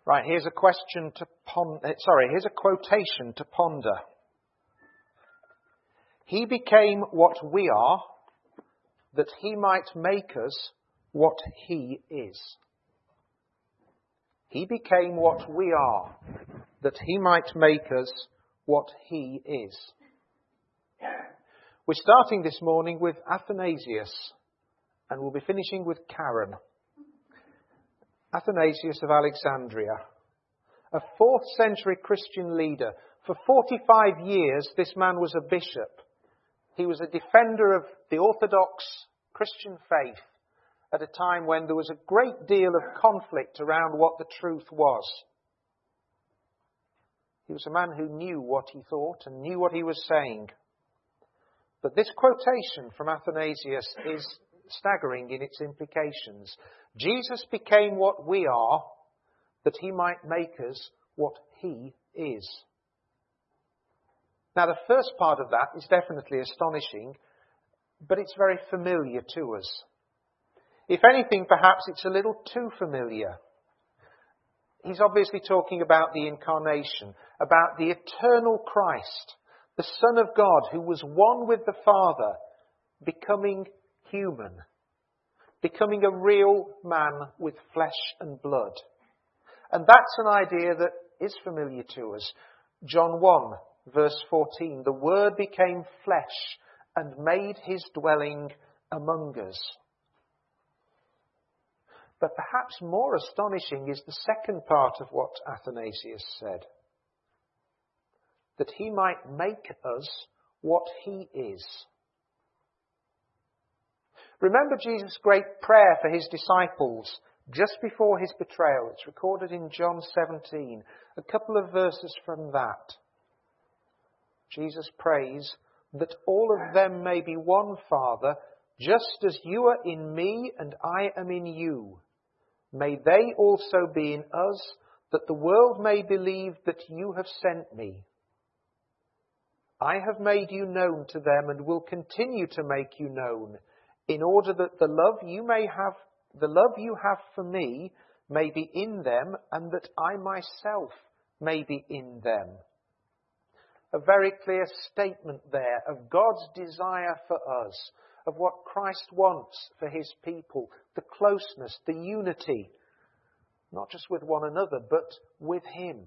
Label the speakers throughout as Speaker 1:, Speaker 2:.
Speaker 1: Right, here's a quotation to ponder. He became what we are, that he might make us what he is. He became what we are, that he might make us what he is. We're starting this morning with Athanasius, and we'll be finishing with Karen. Athanasius of Alexandria, a 4th century Christian leader. For 45 years, this man was a bishop. He was a defender of the Orthodox Christian faith at a time when there was a great deal of conflict around what the truth was. He was a man who knew what he thought and knew what he was saying. But this quotation from Athanasius is staggering in its implications. Jesus became what we are, that he might make us what he is. Now, the first part of that is definitely astonishing, but it's very familiar to us. If anything, perhaps it's a little too familiar. He's obviously talking about the incarnation, about the eternal Christ, the Son of God, who was one with the Father, becoming human, becoming a real man with flesh and blood. And that's an idea that is familiar to us. John 1, verse 14, the Word became flesh and made his dwelling among us. But perhaps more astonishing is the second part of what Athanasius said. That he might make us what he is. Remember Jesus' great prayer for his disciples just before his betrayal. It's recorded in John 17. A couple of verses from that. Jesus prays that all of them may be one, Father, just as you are in me and I am in you. May they also be in us, that the world may believe that you have sent me. I have made you known to them and will continue to make you known, in order that the love you have for me may be in them, and that I myself may be in them. A very clear statement there of God's desire for us, of what Christ wants for his people, the closeness, the unity, not just with one another, but with him.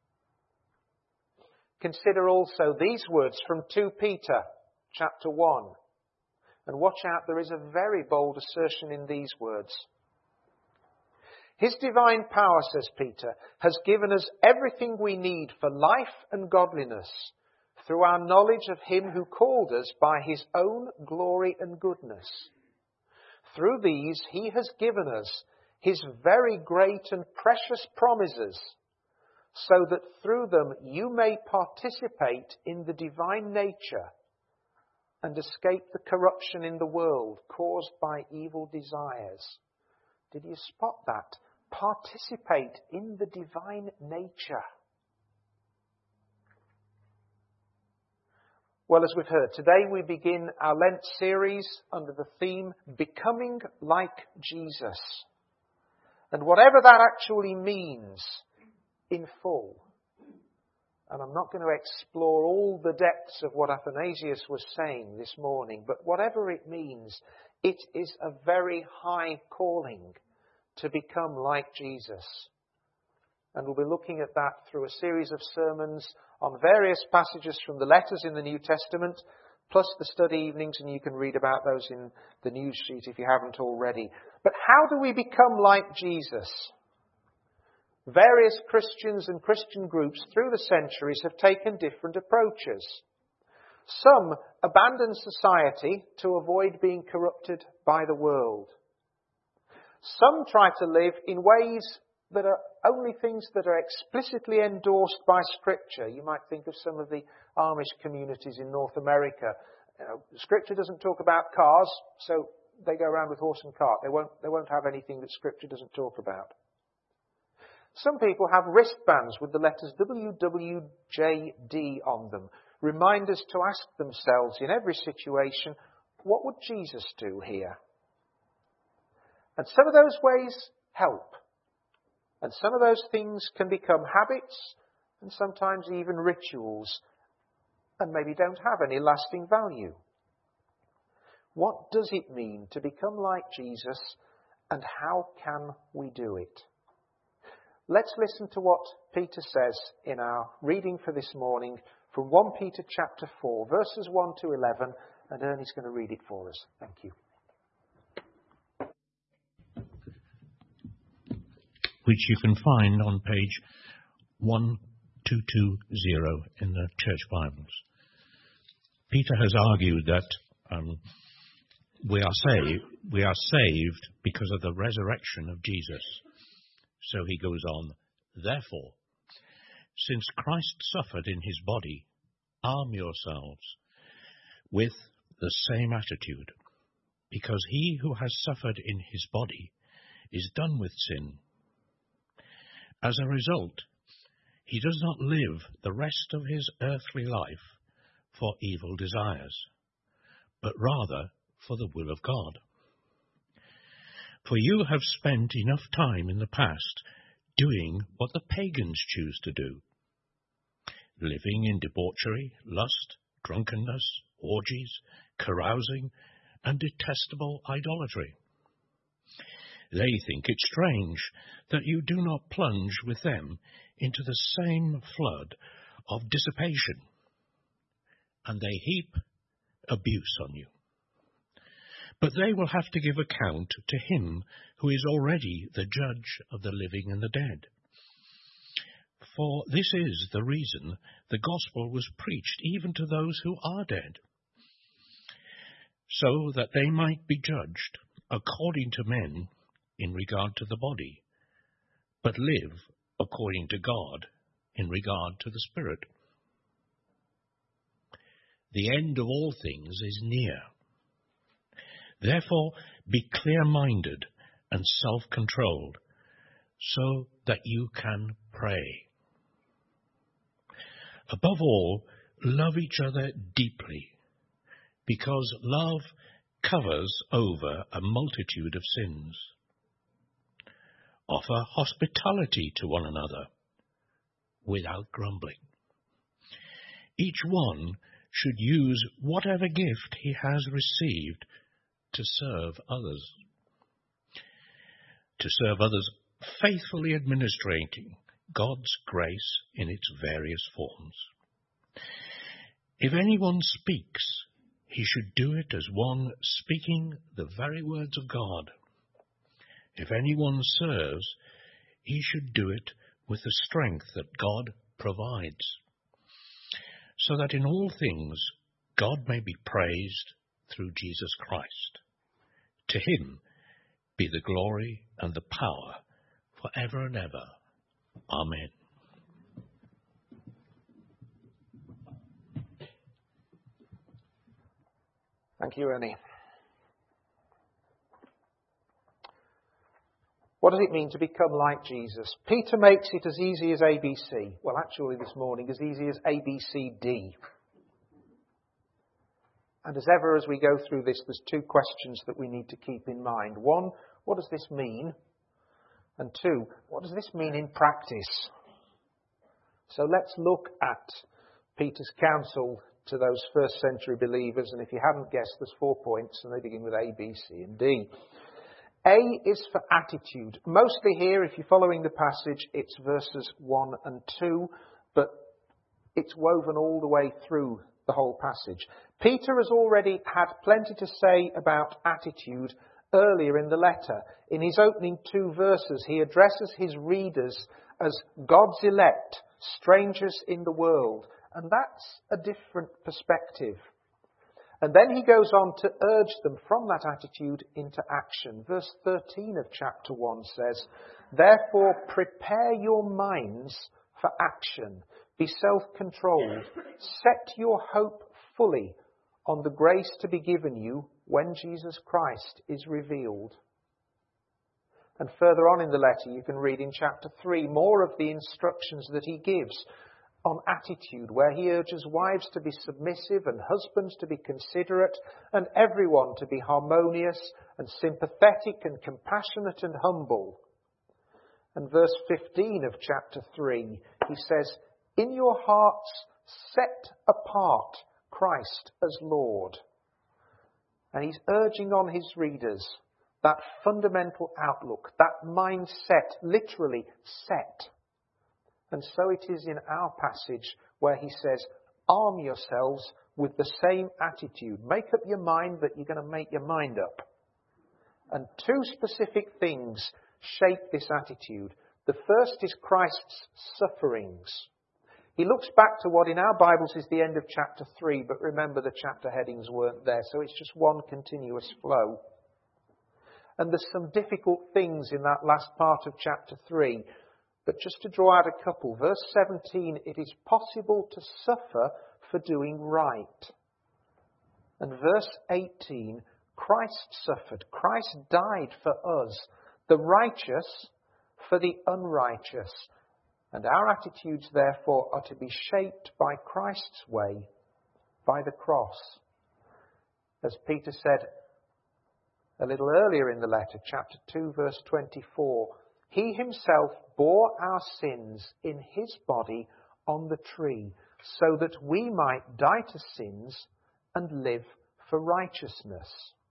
Speaker 1: Consider also these words from 2 Peter chapter 1. And watch out, there is a very bold assertion in these words. His divine power, says Peter, has given us everything we need for life and godliness through our knowledge of him who called us by his own glory and goodness. Through these he has given us his very great and precious promises, so that through them you may participate in the divine nature and escape the corruption in the world caused by evil desires. Did you spot that? Participate in the divine nature. Well, as we've heard, today we begin our Lent series under the theme, Becoming Like Jesus. And whatever that actually means in full. And I'm not going to explore all the depths of what Athanasius was saying this morning, but whatever it means, it is a very high calling to become like Jesus. And we'll be looking at that through a series of sermons on various passages from the letters in the New Testament, plus the study evenings, and you can read about those in the news sheet if you haven't already. But how do we become like Jesus? Various Christians and Christian groups through the centuries have taken different approaches. Some abandon society to avoid being corrupted by the world. Some try to live in ways that are only things that are explicitly endorsed by Scripture. You might think of some of the Amish communities in North America. Scripture doesn't talk about cars, so they go around with horse and cart. They won't have anything that Scripture doesn't talk about. Some people have wristbands with the letters WWJD on them. Reminders to ask themselves in every situation, what would Jesus do here? And some of those ways help. And some of those things can become habits and sometimes even rituals and maybe don't have any lasting value. What does it mean to become like Jesus, and how can we do it? Let's listen to what Peter says in our reading for this morning from 1 Peter chapter 4, verses 1 to 11, and Ernie's going to read it for us. Thank you.
Speaker 2: Which you can find on page 1220 in the Church Bibles. Peter has argued that we are saved because of the resurrection of Jesus. So he goes on, therefore, since Christ suffered in his body, arm yourselves with the same attitude, because he who has suffered in his body is done with sin. As a result, he does not live the rest of his earthly life for evil desires, but rather for the will of God. For you have spent enough time in the past doing what the pagans choose to do, living in debauchery, lust, drunkenness, orgies, carousing, and detestable idolatry. They think it strange that you do not plunge with them into the same flood of dissipation, and they heap abuse on you. But they will have to give account to him who is already the judge of the living and the dead. For this is the reason the gospel was preached even to those who are dead, so that they might be judged according to men in regard to the body, but live according to God in regard to the Spirit. The end of all things is near. Therefore, be clear-minded and self-controlled, so that you can pray. Above all, love each other deeply, because love covers over a multitude of sins. Offer hospitality to one another without grumbling. Each one should use whatever gift he has received to serve others. To serve others, faithfully administering God's grace in its various forms. If anyone speaks, he should do it as one speaking the very words of God. If anyone serves, he should do it with the strength that God provides, so that in all things God may be praised through Jesus Christ. To him be the glory and the power forever and ever. Amen.
Speaker 1: Thank you, Ernie. What does it mean to become like Jesus? Peter makes it as easy as ABC. Well, actually this morning, as easy as ABCD. And as ever, as we go through this, there's two questions that we need to keep in mind. One, what does this mean? And two, what does this mean in practice? So let's look at Peter's counsel to those first century believers. And if you haven't guessed, there's 4 points, and they begin with A, B, C, and D. A is for attitude. Mostly here, if you're following the passage, it's verses 1 and 2, but it's woven all the way through the whole passage. Peter has already had plenty to say about attitude earlier in the letter. In his opening 2 verses, he addresses his readers as God's elect, strangers in the world. And that's a different perspective. And then he goes on to urge them from that attitude into action. Verse 13 of chapter 1 says, "Therefore prepare your minds for action. Be self-controlled. Set your hope fully on the grace to be given you when Jesus Christ is revealed." And further on in the letter, you can read in chapter 3 more of the instructions that he gives on attitude, where he urges wives to be submissive and husbands to be considerate and everyone to be harmonious and sympathetic and compassionate and humble. And verse 15 of chapter 3, he says, "In your hearts set apart Christ as Lord." And he's urging on his readers that fundamental outlook, that mindset, literally set. And so it is in our passage where he says, arm yourselves with the same attitude. Make up your mind that you're going to make your mind up. And two specific things shape this attitude. The first is Christ's sufferings. He looks back to what in our Bibles is the end of chapter 3, but remember the chapter headings weren't there, so it's just one continuous flow. And there's some difficult things in that last part of chapter 3, but just to draw out a couple. Verse 17, it is possible to suffer for doing right. And verse 18, Christ suffered. Christ died for us, the righteous for the unrighteous. And our attitudes, therefore, are to be shaped by Christ's way, by the cross. As Peter said a little earlier in the letter, chapter 2, verse 24, he himself bore our sins in his body on the tree, so that we might die to sins and live for righteousness.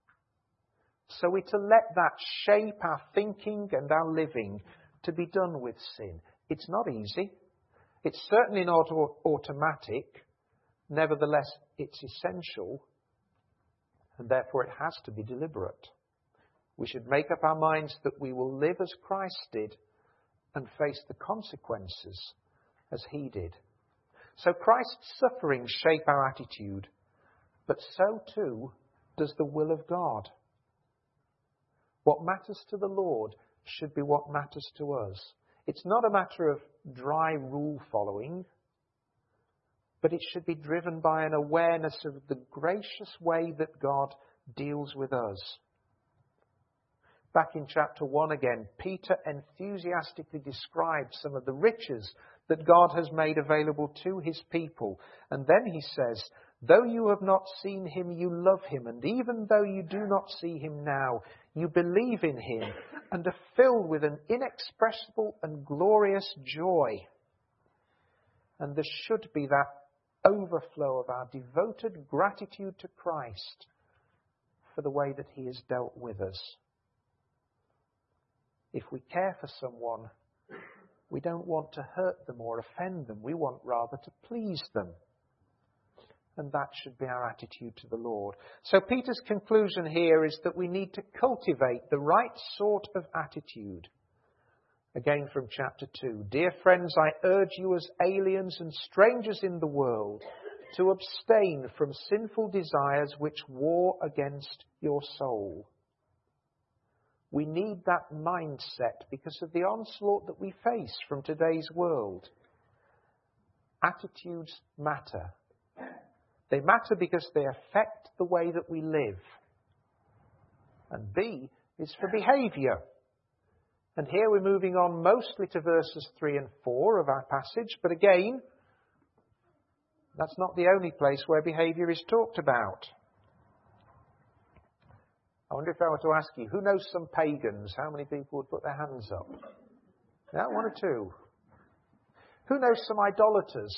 Speaker 1: So we're to let that shape our thinking and our living to be done with sin. It's not easy. It's certainly not automatic. Nevertheless, it's essential, and therefore it has to be deliberate. We should make up our minds that we will live as Christ did and face the consequences as he did. So Christ's sufferings shape our attitude, but so too does the will of God. What matters to the Lord should be what matters to us. It's not a matter of dry rule following, but it should be driven by an awareness of the gracious way that God deals with us. Back in chapter 1 again, Peter enthusiastically describes some of the riches that God has made available to his people. And then he says, though you have not seen him, you love him. And even though you do not see him now, you believe in him and are filled with an inexpressible and glorious joy. And there should be that overflow of our devoted gratitude to Christ for the way that he has dealt with us. If we care for someone, we don't want to hurt them or offend them. We want rather to please them. And that should be our attitude to the Lord. So Peter's conclusion here is that we need to cultivate the right sort of attitude. Again from chapter 2. Dear friends, I urge you as aliens and strangers in the world to abstain from sinful desires which war against your soul. We need that mindset because of the onslaught that we face from today's world. Attitudes matter. They matter because they affect the way that we live. And B is for behaviour. And here we're moving on mostly to verses 3 and 4 of our passage. But again, that's not the only place where behaviour is talked about. I wonder if I were to ask you, who knows some pagans? How many people would put their hands up? Yeah, one or two. Who knows some idolaters?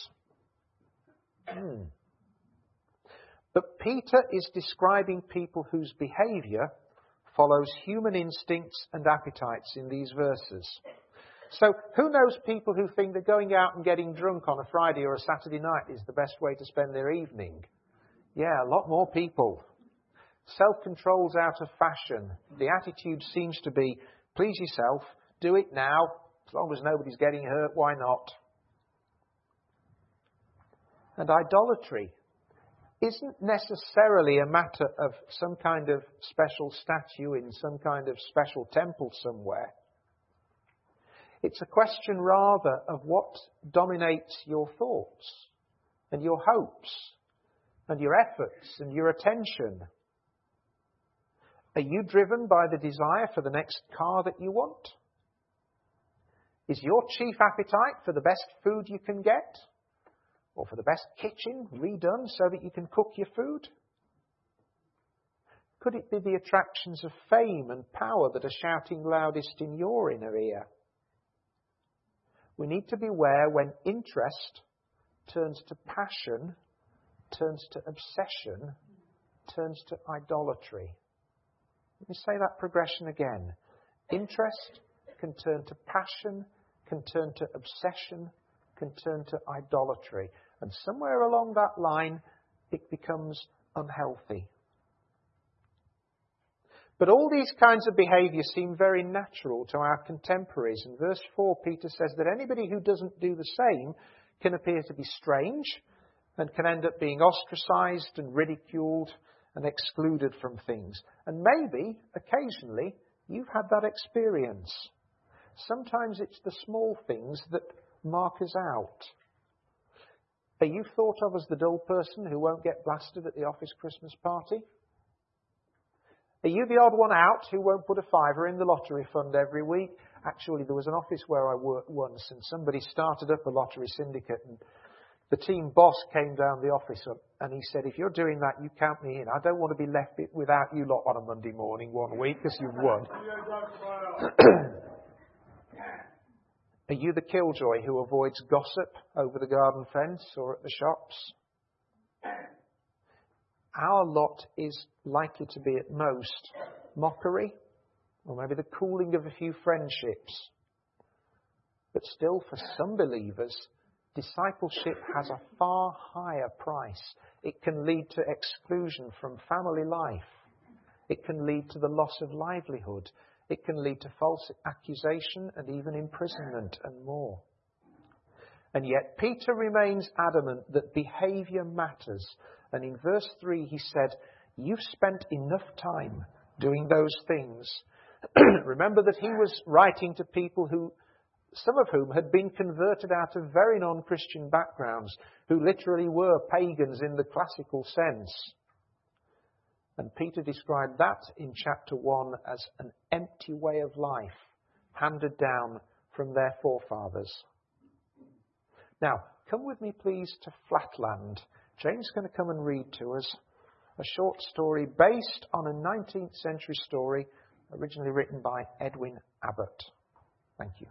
Speaker 1: But Peter is describing people whose behaviour follows human instincts and appetites in these verses. So who knows people who think that going out and getting drunk on a Friday or a Saturday night is the best way to spend their evening? Yeah, a lot more people. Self-control's out of fashion. The attitude seems to be, please yourself, do it now, as long as nobody's getting hurt, why not? And idolatry isn't necessarily a matter of some kind of special statue in some kind of special temple somewhere. It's a question rather of what dominates your thoughts and your hopes and your efforts and your attention. Are you driven by the desire for the next car that you want? Is your chief appetite for the best food you can get? Or for the best kitchen redone so that you can cook your food? Could it be the attractions of fame and power that are shouting loudest in your inner ear? We need to beware when interest turns to passion, turns to obsession, turns to idolatry. Let me say that progression again. Interest can turn to passion, can turn to obsession, can turn to idolatry. And somewhere along that line, it becomes unhealthy. But all these kinds of behaviour seem very natural to our contemporaries. In verse 4, Peter says that anybody who doesn't do the same can appear to be strange and can end up being ostracised and ridiculed and excluded from things. And maybe, occasionally, you've had that experience. Sometimes it's the small things that mark us out. Are you thought of as the dull person who won't get blasted at the office Christmas party? Are you the odd one out who won't put a fiver in the lottery fund every week? Actually, there was an office where I worked once and somebody started up a lottery syndicate and the team boss came down the office and he said, if you're doing that, you count me in. I don't want to be left without you lot on a Monday morning one week because you've won. Are you the killjoy who avoids gossip over the garden fence or at the shops? Our lot is likely to be at most mockery or maybe the cooling of a few friendships. But still, for some believers, discipleship has a far higher price. It can lead to exclusion from family life. It can lead to the loss of livelihood. It can lead to false accusation and even imprisonment and more. And yet Peter remains adamant that behaviour matters. And in verse 3 he said, you've spent enough time doing those things. Remember that he was writing to people some of whom had been converted out of very non-Christian backgrounds, who literally were pagans in the classical sense. And Peter described that in chapter 1 as an empty way of life handed down from their forefathers. Now, come with me please to Flatland. Jane's going to come and read to us a short story based on a 19th century story originally written by Edwin Abbott. Thank you.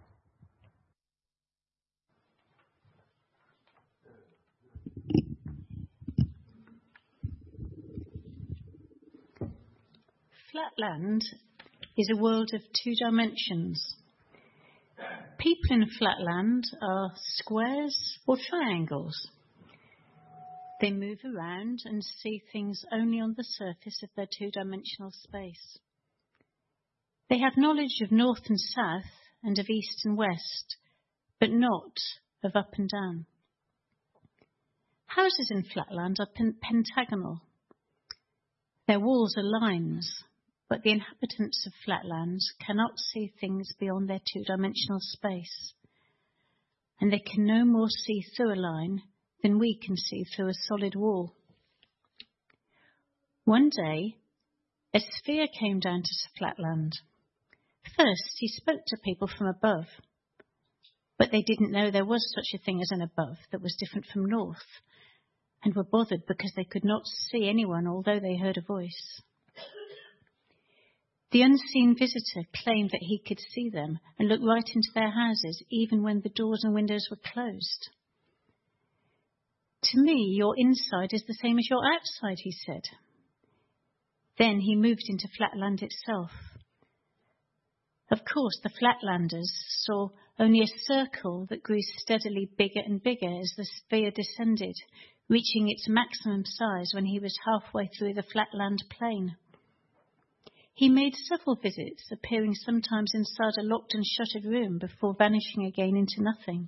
Speaker 3: Flatland is a world of two dimensions. People in Flatland are squares or triangles. They move around and see things only on the surface of their two-dimensional space. They have knowledge of north and south and of east and west, but not of up and down. Houses in Flatland are pentagonal. Their walls are lines, but the inhabitants of Flatland cannot see things beyond their two-dimensional space, and they can no more see through a line than we can see through a solid wall. One day, a sphere came down to Flatland. First, he spoke to people from above, but they didn't know there was such a thing as an above that was different from north, and were bothered because they could not see anyone although they heard a voice. The unseen visitor claimed that he could see them and look right into their houses even when the doors and windows were closed. To me, your inside is the same as your outside, he said. Then he moved into Flatland itself. Of course, the Flatlanders saw only a circle that grew steadily bigger and bigger as the sphere descended, reaching its maximum size when he was halfway through the Flatland plain. He made several visits, appearing sometimes inside a locked and shuttered room before vanishing again into nothing.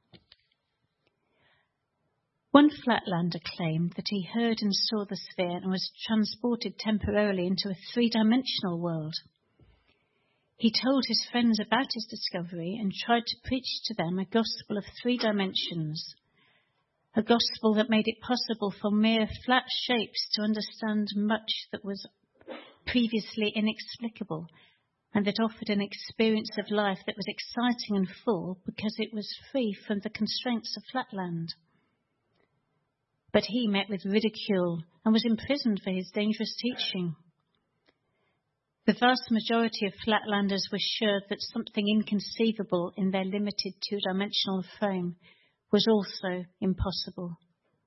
Speaker 3: One Flatlander claimed that he heard and saw the sphere and was transported temporarily into a three-dimensional world. He told his friends about his discovery and tried to preach to them a gospel of 3 dimensions, a gospel that made it possible for mere flat shapes to understand much that was previously inexplicable, and that offered an experience of life that was exciting and full because it was free from the constraints of Flatland. But he met with ridicule and was imprisoned for his dangerous teaching. The vast majority of flatlanders were sure that something inconceivable in their limited two-dimensional frame was also impossible.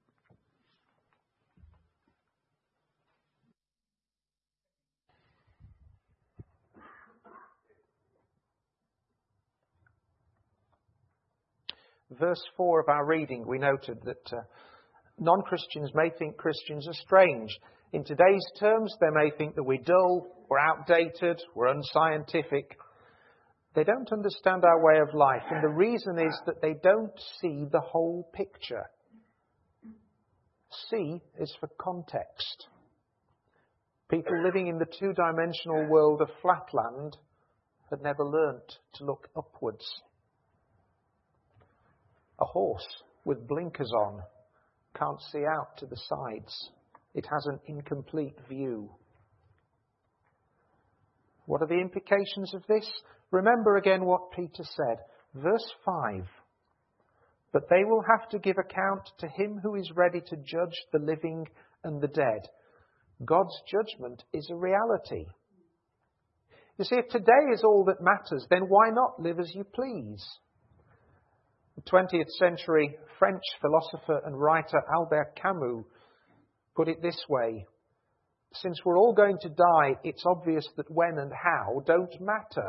Speaker 1: Verse 4 of our reading, we noted that non-Christians may think Christians are strange. In today's terms, they may think that we're dull, we're outdated, we're unscientific. They don't understand our way of life, and the reason is that they don't see the whole picture. C is for context. People living in the two-dimensional world of flatland had never learnt to look upwards. A horse with blinkers on can't see out to the sides. It has an incomplete view. What are the implications of this? Remember again what Peter said. Verse 5. But they will have to give account to him who is ready to judge the living and the dead. God's judgment is a reality. You see, if today is all that matters, then why not live as you please? The 20th century French philosopher and writer Albert Camus put it this way: since we're all going to die, it's obvious that when and how don't matter.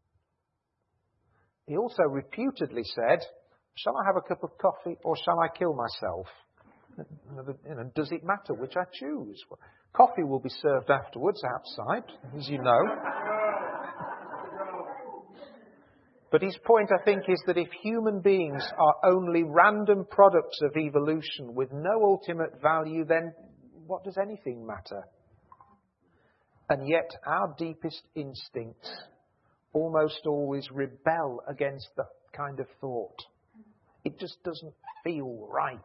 Speaker 1: He also reputedly said, shall I have a cup of coffee or shall I kill myself? Does it matter which I choose? Well, coffee will be served afterwards outside, as you know. But his point, I think, is that if human beings are only random products of evolution with no ultimate value, then what does anything matter? And yet our deepest instincts almost always rebel against that kind of thought. It just doesn't feel right.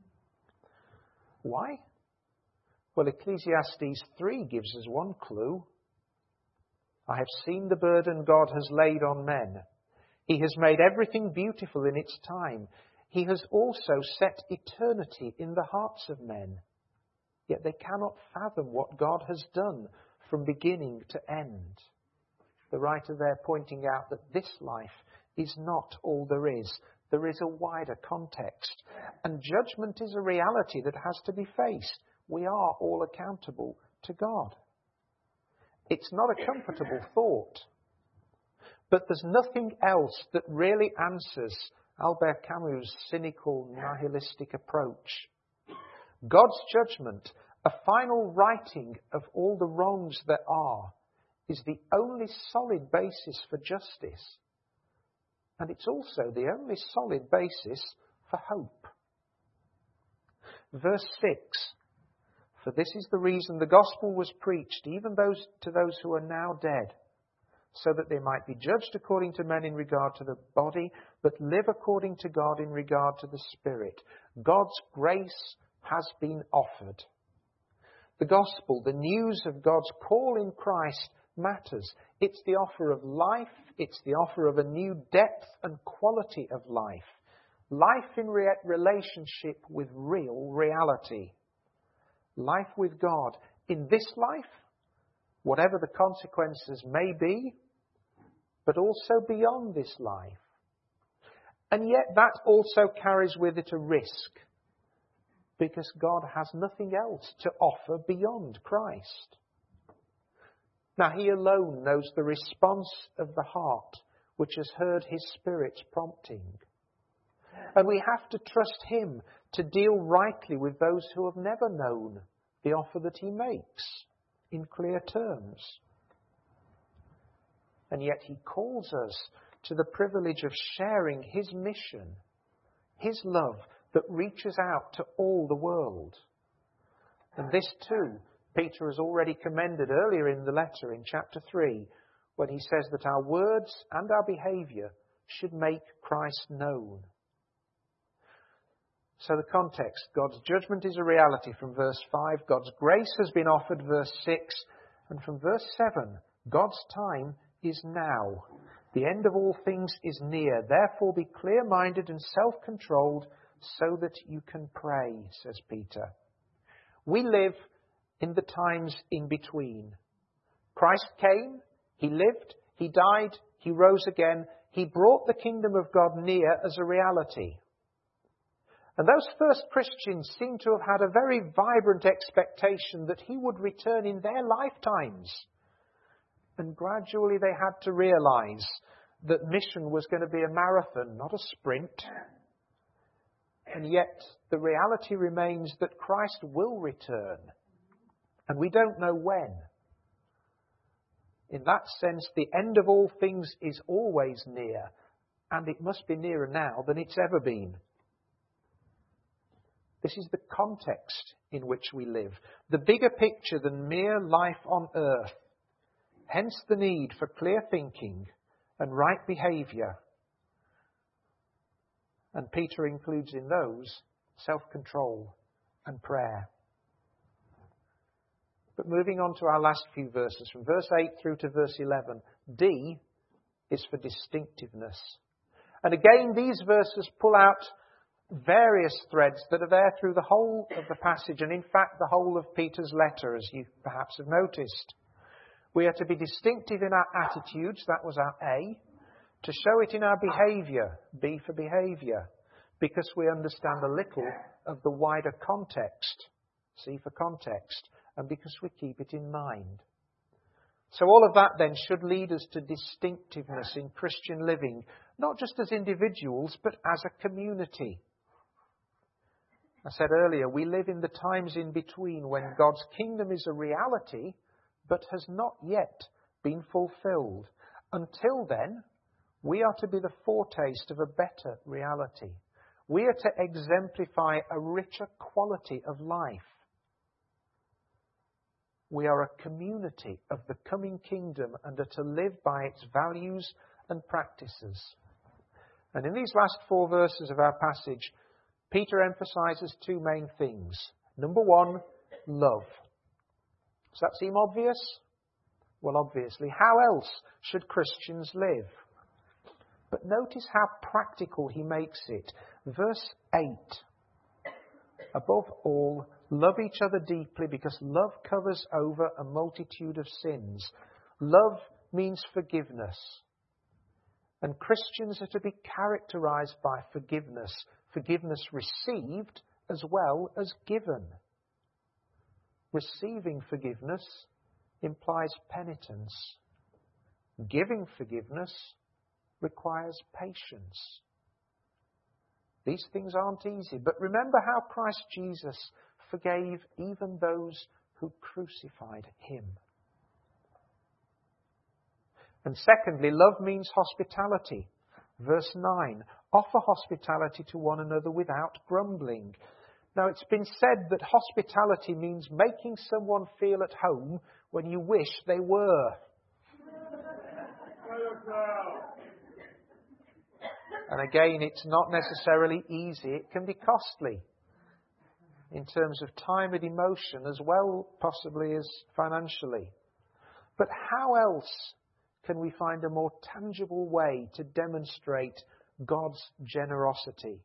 Speaker 1: Why? Well, Ecclesiastes 3 gives us one clue. I have seen the burden God has laid on men. He has made everything beautiful in its time. He has also set eternity in the hearts of men. Yet they cannot fathom what God has done from beginning to end. The writer there pointing out that this life is not all there is. There is a wider context. And judgment is a reality that has to be faced. We are all accountable to God. It's not a comfortable thought. But there's nothing else that really answers Albert Camus' cynical, nihilistic approach. God's judgment, a final righting of all the wrongs there are, is the only solid basis for justice. And it's also the only solid basis for hope. Verse 6. For this is the reason the gospel was preached, even to those who are now dead, so that they might be judged according to men in regard to the body, but live according to God in regard to the spirit. God's grace has been offered. The gospel, the news of God's call in Christ, matters. It's the offer of life. It's the offer of a new depth and quality of life. Life in relationship with real reality. Life with God in this life, whatever the consequences may be, but also beyond this life. And yet that also carries with it a risk, because God has nothing else to offer beyond Christ. Now He alone knows the response of the heart which has heard His Spirit's prompting. And we have to trust Him to deal rightly with those who have never known the offer that He makes in clear terms. And yet He calls us to the privilege of sharing His mission, His love that reaches out to all the world. And this too, Peter has already commended earlier in the letter in chapter 3, when he says that our words and our behaviour should make Christ known. So the context, God's judgment is a reality from verse 5, God's grace has been offered, verse 6, and from verse 7, God's time is now. The end of all things is near. Therefore be clear-minded and self-controlled so that you can pray, says Peter. We live in the times in between. Christ came, he lived, he died, he rose again. He brought the kingdom of God near as a reality. And those first Christians seem to have had a very vibrant expectation that he would return in their lifetimes. And gradually they had to realize that mission was going to be a marathon, not a sprint. And yet the reality remains that Christ will return. And we don't know when. In that sense, the end of all things is always near. And it must be nearer now than it's ever been. This is the context in which we live. The bigger picture than mere life on earth. Hence the need for clear thinking and right behaviour. And Peter includes in those self-control and prayer. But moving on to our last few verses, from verse 8 through to verse 11, D is for distinctiveness. And again, these verses pull out various threads that are there through the whole of the passage, and in fact the whole of Peter's letter, as you perhaps have noticed. We are to be distinctive in our attitudes, that was our A, to show it in our behaviour, B for behaviour, because we understand a little of the wider context, C for context, and because we keep it in mind. So all of that then should lead us to distinctiveness in Christian living, not just as individuals, but as a community. I said earlier, we live in the times in between when God's kingdom is a reality, but has not yet been fulfilled. Until then, we are to be the foretaste of a better reality. We are to exemplify a richer quality of life. We are a community of the coming kingdom and are to live by its values and practices. And in these last 4 verses of our passage, Peter emphasizes 2 main things. Number 1, love. Does that seem obvious? Well, obviously. How else should Christians live? But notice how practical he makes it. Verse 8. Above all, love each other deeply because love covers over a multitude of sins. Love means forgiveness. And Christians are to be characterized by forgiveness. Forgiveness received as well as given. Receiving forgiveness implies penitence. Giving forgiveness requires patience. These things aren't easy, but remember how Christ Jesus forgave even those who crucified him. And secondly, love means hospitality. Verse 9, offer hospitality to one another without grumbling. Now, it's been said that hospitality means making someone feel at home when you wish they were. And again, it's not necessarily easy. It can be costly in terms of time and emotion as well, possibly as financially. But how else can we find a more tangible way to demonstrate God's generosity?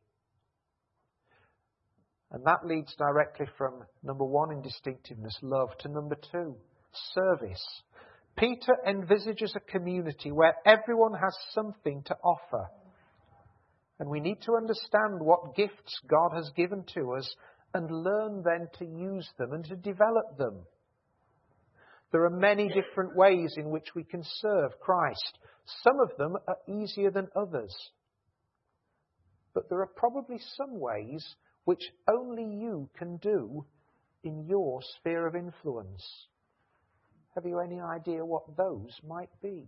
Speaker 1: And that leads directly from number 1 in distinctiveness, love, to number 2, service. Peter envisages a community where everyone has something to offer. And we need to understand what gifts God has given to us and learn then to use them and to develop them. There are many different ways in which we can serve Christ. Some of them are easier than others. But there are probably some ways which only you can do in your sphere of influence. Have you any idea what those might be?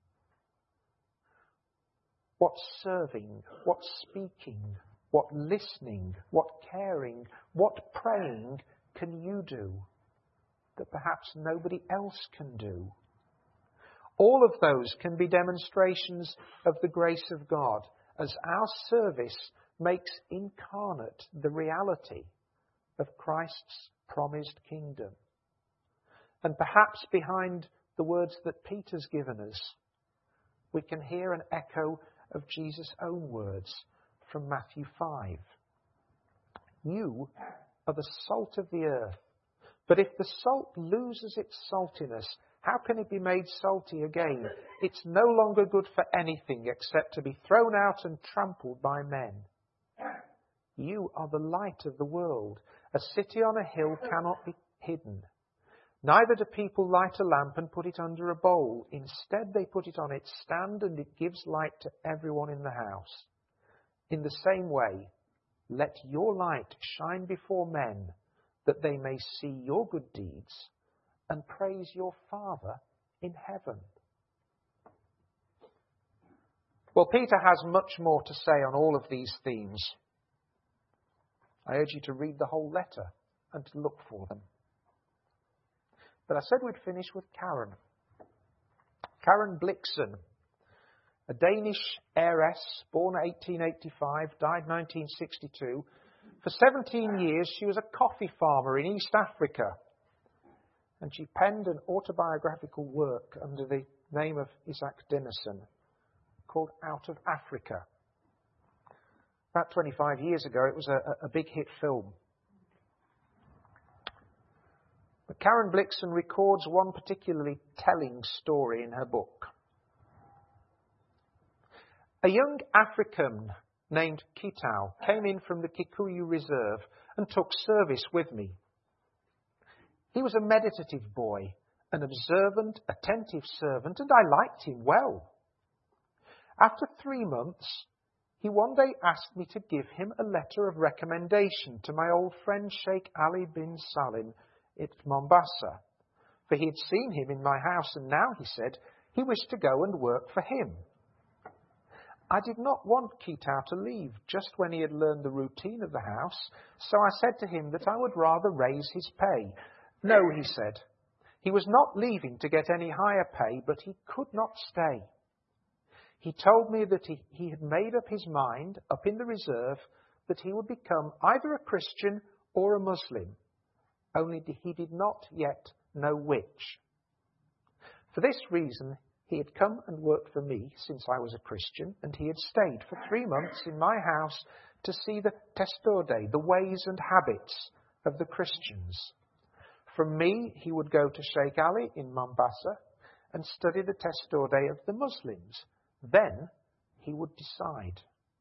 Speaker 1: What serving, what speaking, what listening, what caring, what praying can you do that perhaps nobody else can do? All of those can be demonstrations of the grace of God as our service makes incarnate the reality of Christ's promised kingdom. And perhaps behind the words that Peter's given us, we can hear an echo of Jesus' own words from Matthew 5. You are the salt of the earth, but if the salt loses its saltiness, How can it be made salty again? It's no longer good for anything except to be thrown out and trampled by men. You are the light of the world. A city on a hill cannot be hidden. Neither do people light a lamp and put it under a bowl. Instead, they put it on its stand, and it gives light to everyone in the house. In the same way, let your light shine before men, that they may see your good deeds and praise your Father in heaven. Well, Peter has much more to say on all of these themes. I urge you to read the whole letter and to look for them. But I said we'd finish with Karen. Karen Blixen, a Danish heiress, born 1885, died 1962. For 17 years, she was a coffee farmer in East Africa. And she penned an autobiographical work under the name of Isaac Dinesen called Out of Africa. About 25 years ago, it was a big hit film. But Karen Blixen records one particularly telling story in her book. A young African named Kitao came in from the Kikuyu Reserve and took service with me. He was a meditative boy, an observant, attentive servant, and I liked him well. After 3 months, he one day asked me to give him a letter of recommendation to my old friend Sheikh Ali bin Salim at Mombasa, for he had seen him in my house, and now, he said, he wished to go and work for him. I did not want Kitao to leave just when he had learned the routine of the house, so I said to him that I would rather raise his pay. No, he said. He was not leaving to get any higher pay, but he could not stay. He told me that he had made up his mind, up in the reserve, that he would become either a Christian or a Muslim, only he did not yet know which. For this reason, he had come and worked for me since I was a Christian, and he had stayed for 3 months in my house to see the testode, the ways and habits of the Christians. From me, he would go to Sheikh Ali in Mombasa and study the testode of the Muslims. Then he would decide.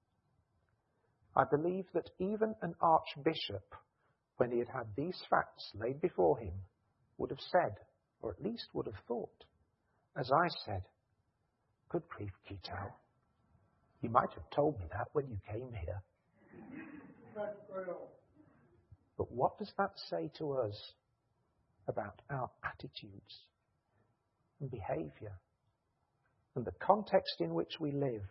Speaker 1: I believe that even an archbishop, when he had had these facts laid before him, would have said, or at least would have thought, as I said, "Good grief, Kitao, you might have told me that when you came here." But what does that say to us about our attitudes and behaviour and the context in which we live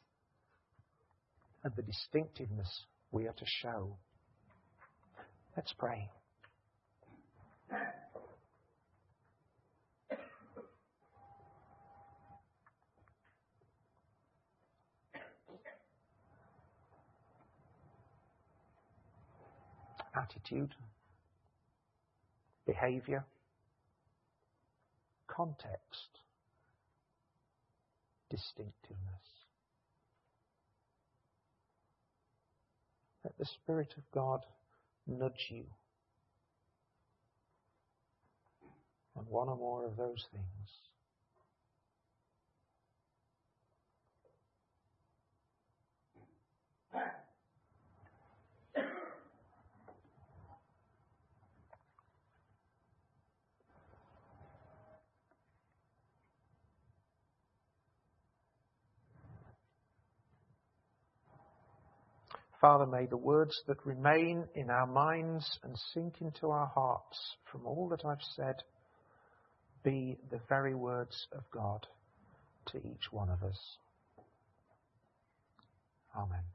Speaker 1: and the distinctiveness we are to show? Let's pray. Attitude, behaviour, context, distinctiveness. Let the Spirit of God nudge you on one or more of those things. Father, may the words that remain in our minds and sink into our hearts from all that I've said be the very words of God to each one of us. Amen.